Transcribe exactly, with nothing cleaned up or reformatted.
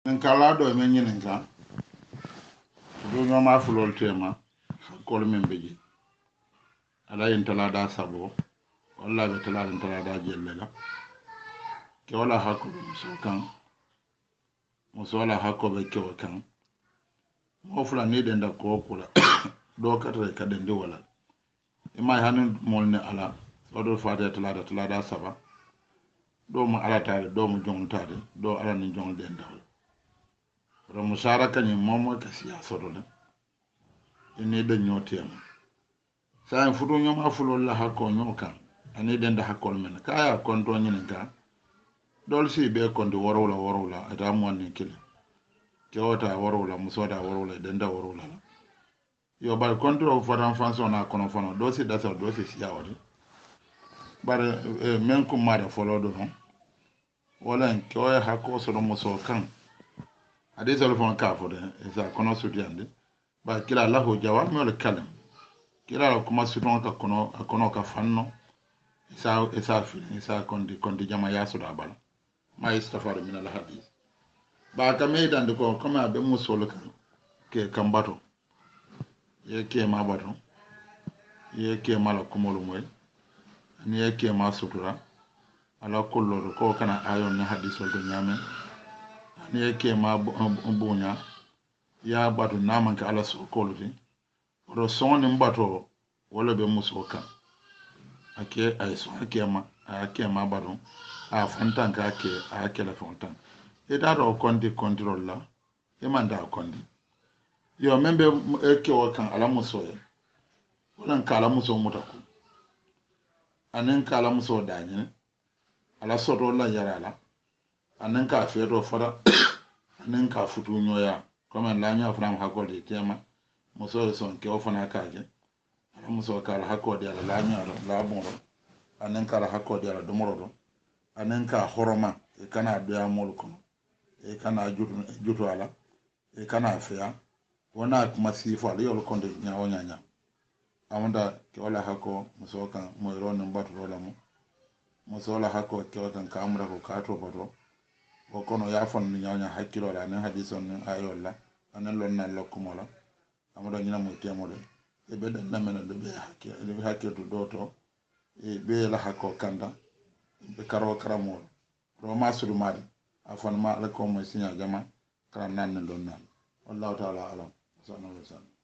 en kala do men nyinen ka do nyoma fulol tema kol men beji ala en tala da sabo walla be tala en tala da jellela ke wala hakko so kan mo so wala hakko be ke kan mo fula ni den da ko kula do katre ka den de wala imay hanin molne ala o do faade tala da tala da saba do mo ala taade do mo jongtaade do ala ni jong den dawla ro musharaka ni momo ka siyasa do ini da nyotema sa en futu nyoma fulol la hakko nyoka ani den da hakkol men kaya konto nyin ka dol si be kondi worowla worowla ata mo ni kile kewota worowla musoda worowla den da worowla yo bar konto fodan fanso na kono fono do si da so do si siyawde bar eh, men ko mare folo do non wala en ko hakko so do muso kan ade so fon ka fo de sa kono sutiyande ba kila lahu jawab mo le kalam kila la kuma sudon ka kono kono ka fanno isa isa fi isa kondi kondi jama ya suda bala ma istafaru min al hadith ba ka me dan ko kama be musol kan ke kambato ye ke ma bato ye ke mala kumolu moy ni ye ke ma sutura ala kullu ko kana ayon ni hadithol do nyame ni ye ke ma bunya ya bato naman ka ala so koluti ro soni mbato wala be musoka ake ay so ake ma ake ma baro a fontan ka ake ake la fontan e da ro kondi control la e manda kondi yo membe eke o kan ala muso e wala kala muso mutako anen kala muso danye ala soto la yarala anen ka feto fara anen ka futu nyoya comme la nya fram hakoli tema muso son ke o fana kaje muso kala hakko de ala la nyaaro la bonro anen kala hakko de ala domoro do anen ka horoma e kana do ya mol ko e kana jutu jutu ala e kana fiya wona kuma sifo ala yol konde nyaawo nyaanya amanda ke wala hakko muso kan mo ron mbatu wala mo muso la hakko ke kan ka amra ko kato bodo o kono ya fon nyaanya hakkilo la ne hadison ayolla anen lonna lokkumola amado nyina mo temode e be dan namena do be hakke e be hakke to doto e be la hakko kanda be karo karamo ro ma sulu mari afan ma la ko mo sinya jama kan nan don nan wallahu ta'ala alam sallallahu alaihi wasallam